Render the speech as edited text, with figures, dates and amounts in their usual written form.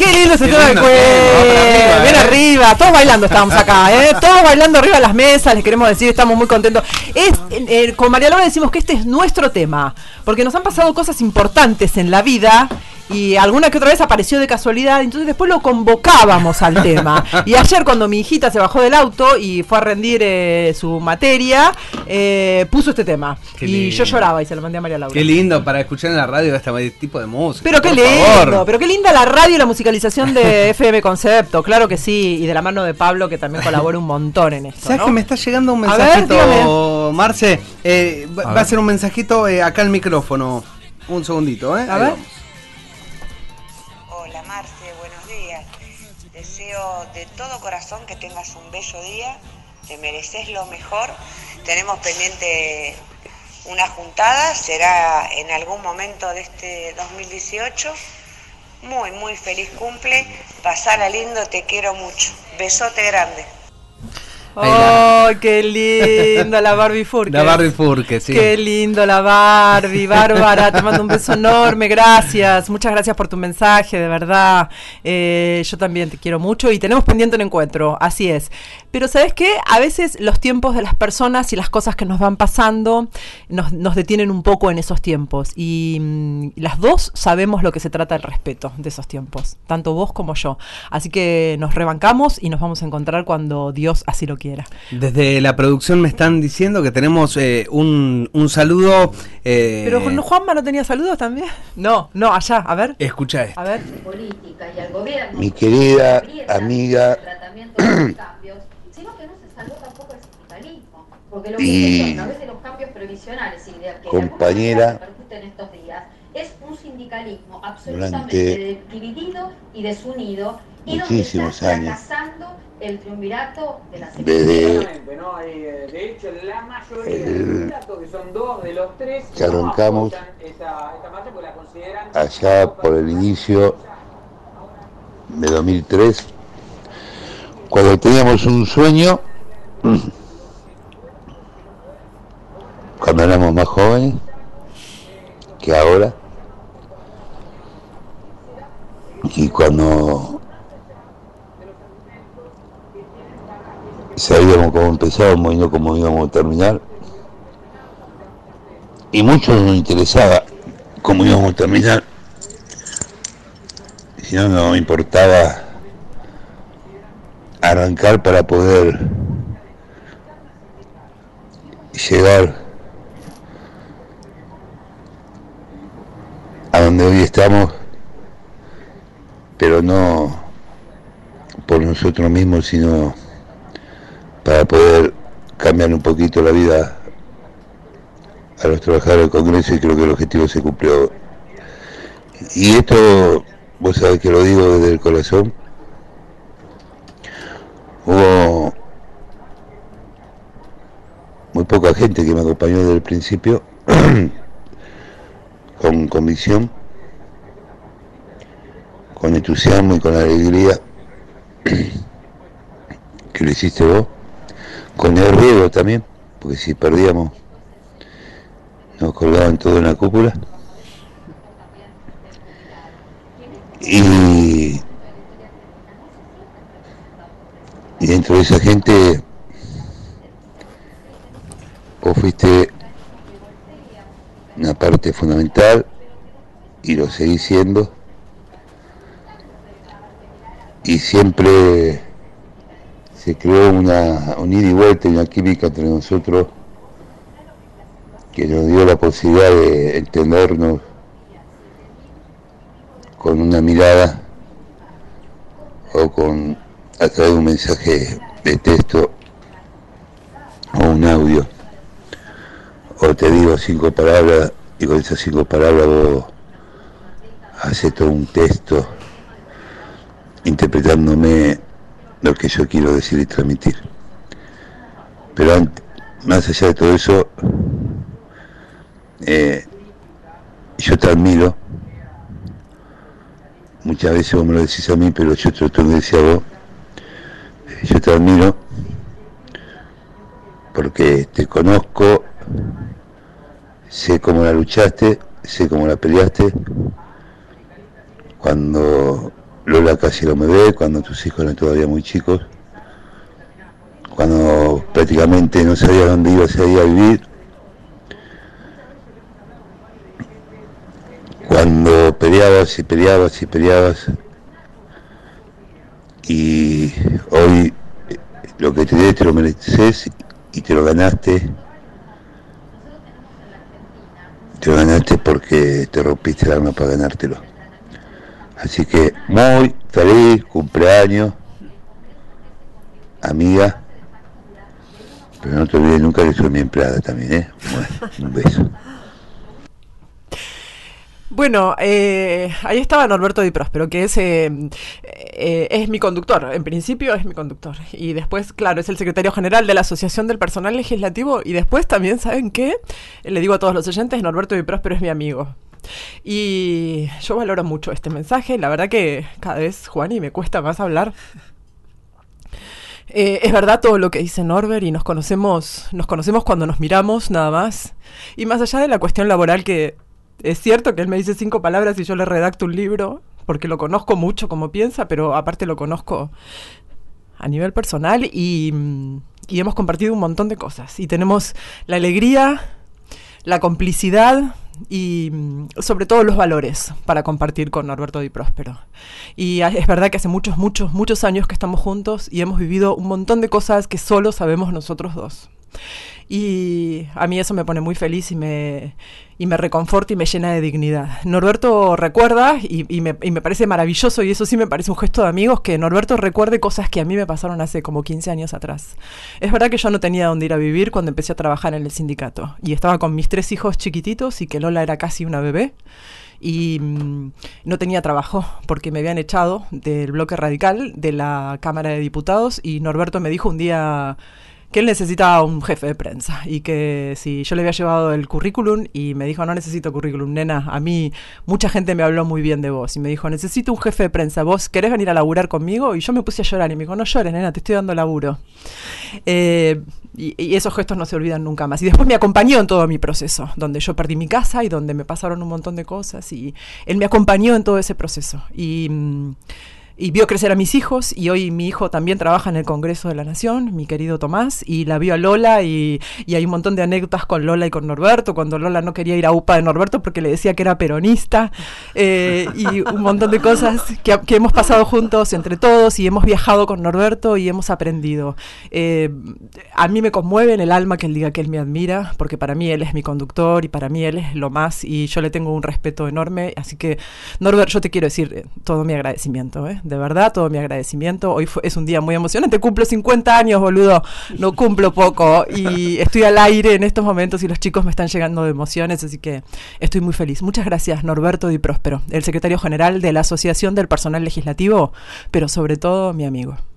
Qué lindo ese tema de cuero. Bien arriba. Todos bailando estábamos acá, Todos bailando arriba de las mesas. Les queremos decir, estamos muy contentos. Con María Laura decimos que este es nuestro tema, porque nos han pasado cosas importantes en la vida y alguna que otra vez apareció de casualidad, entonces después lo convocábamos al tema. Y ayer cuando mi hijita se bajó del auto y fue a rendir su materia, puso este tema. Y yo lloraba y se lo mandé a María Laura. Qué lindo para escuchar en la radio este tipo de música. Pero qué lindo, pero qué linda la radio y la musicalización de FM Concepto, claro que sí, y de la mano de Pablo, que también colabora un montón en esto. ¿Sabes ¿no? que me está llegando un mensajito, Marce? Va a ser un mensajito acá al micrófono. Un segundito, A ver. Hola Marce, buenos días. Deseo de todo corazón que tengas un bello día. Te mereces lo mejor. Tenemos pendiente una juntada, será en algún momento de este 2018. Muy feliz cumple. Pasala lindo, te quiero mucho. Besote grande. ¡Oh, qué lindo la Barbie Furque! La Barbie Furque, sí. ¡Qué lindo la Barbie! Bárbara, te mando un beso enorme, gracias. Muchas gracias por tu mensaje, de verdad. Yo también te quiero mucho y tenemos pendiente un encuentro, así es. Pero ¿sabes qué? A veces los tiempos de las personas y las cosas que nos van pasando nos detienen un poco en esos tiempos. Y las dos sabemos lo que se trata del respeto de esos tiempos, tanto vos como yo. Así que nos rebancamos y nos vamos a encontrar cuando Dios así lo quiera. Desde la producción me están diciendo que tenemos un saludo. Pero Juanma no tenía saludos también. No, allá, a ver. Escucha esto. A ver. Mi querida amiga y compañera, es un sindicalismo absolutamente dividido y desunido y muchísimos donde está años, fracasando el triunvirato de la desde ¿no? De hecho, la mayoría de los sindicatos, que son 2 de los 3, que arrancamos esta marcha porque la consideran allá por el inicio de 2003, cuando teníamos un sueño, cuando éramos más jóvenes que ahora, y cuando sabíamos cómo empezábamos y no cómo íbamos a terminar, y mucho nos interesaba cómo íbamos a terminar, si no nos importaba arrancar para poder llegar a donde hoy estamos, pero no por nosotros mismos, sino para poder cambiar un poquito la vida a los trabajadores del Congreso, y creo que el objetivo se cumplió. Y esto, vos sabés que lo digo desde el corazón. Hubo muy poca gente que me acompañó desde el principio, con convicción, con entusiasmo y con alegría, que lo hiciste vos, con el riesgo también, porque si perdíamos nos colgaban todo en la cúpula, y dentro de esa gente vos fuiste una parte fundamental y lo seguís siendo, y siempre se creó un ida y vuelta y una química entre nosotros que nos dio la posibilidad de entendernos con una mirada o a través de un mensaje de texto o un audio, o te digo 5 palabras y con esas 5 palabras vos haces todo un texto interpretándome lo que yo quiero decir y transmitir. Pero más allá de todo eso, yo te admiro. Muchas veces vos me lo decís a mí, pero yo te lo tengo que decir a vos. Yo te admiro porque te conozco, sé cómo la luchaste, sé cómo la peleaste, cuando Lola casi no me ve, cuando tus hijos eran todavía muy chicos, cuando prácticamente no sabía dónde ibas a ir a vivir, cuando peleabas y peleabas y peleabas, y hoy lo que te lo mereces y te lo ganaste porque te rompiste el alma para ganártelo. Así que muy feliz cumpleaños, amiga, pero no te olvides nunca que soy mi empleada también, ¿eh? Bueno, un beso. Bueno, ahí estaba Norberto Di Próspero, que es mi conductor. En principio es mi conductor. Y después, claro, es el secretario general de la Asociación del Personal Legislativo. Y después también, ¿saben qué? Le digo a todos los oyentes, Norberto Di Próspero es mi amigo. Y yo valoro mucho este mensaje. La verdad que cada vez, Juani, me cuesta más hablar. Es verdad todo lo que dice Norbert y nos conocemos cuando nos miramos, nada más. Y más allá de la cuestión laboral, que es cierto que él me dice 5 palabras y yo le redacto un libro, porque lo conozco mucho como piensa, pero aparte lo conozco a nivel personal y hemos compartido un montón de cosas. Y tenemos la alegría, la complicidad y sobre todo los valores para compartir con Norberto Di Próspero. Y es verdad que hace muchos años que estamos juntos y hemos vivido un montón de cosas que solo sabemos nosotros dos. Y a mí eso me pone muy feliz y me reconforta y me llena de dignidad. Norberto recuerda, y me parece maravilloso, y eso sí me parece un gesto de amigos, que Norberto recuerde cosas que a mí me pasaron hace como 15 años atrás. Es verdad que yo no tenía dónde ir a vivir cuando empecé a trabajar en el sindicato, y estaba con mis 3 hijos chiquititos, y que Lola era casi una bebé, y no tenía trabajo porque me habían echado del bloque radical de la Cámara de Diputados, y Norberto me dijo un día que él necesitaba un jefe de prensa y que si yo le había llevado el currículum, y me dijo, no necesito currículum, nena, a mí mucha gente me habló muy bien de vos, y me dijo, necesito un jefe de prensa, ¿vos querés venir a laburar conmigo? Y yo me puse a llorar y me dijo, no llores, nena, te estoy dando laburo. Y esos gestos no se olvidan nunca más. Y después me acompañó en todo mi proceso, donde yo perdí mi casa y donde me pasaron un montón de cosas, y él me acompañó en todo ese proceso. Y vio crecer a mis hijos, y hoy mi hijo también trabaja en el Congreso de la Nación, mi querido Tomás, y la vio a Lola, y hay un montón de anécdotas con Lola y con Norberto, cuando Lola no quería ir a UPA de Norberto porque le decía que era peronista, y un montón de cosas que hemos pasado juntos entre todos, y hemos viajado con Norberto y hemos aprendido. A mí me conmueve en el alma que él diga que él me admira, porque para mí él es mi conductor y para mí él es lo más, y yo le tengo un respeto enorme. Así que, Norbert, yo te quiero decir todo mi agradecimiento, de verdad, todo mi agradecimiento. Hoy es un día muy emocionante, cumplo 50 años, boludo, no cumplo poco, y estoy al aire en estos momentos y los chicos me están llegando de emociones, así que estoy muy feliz. Muchas gracias, Norberto Di Próspero, el secretario general de la Asociación del Personal Legislativo, pero sobre todo mi amigo.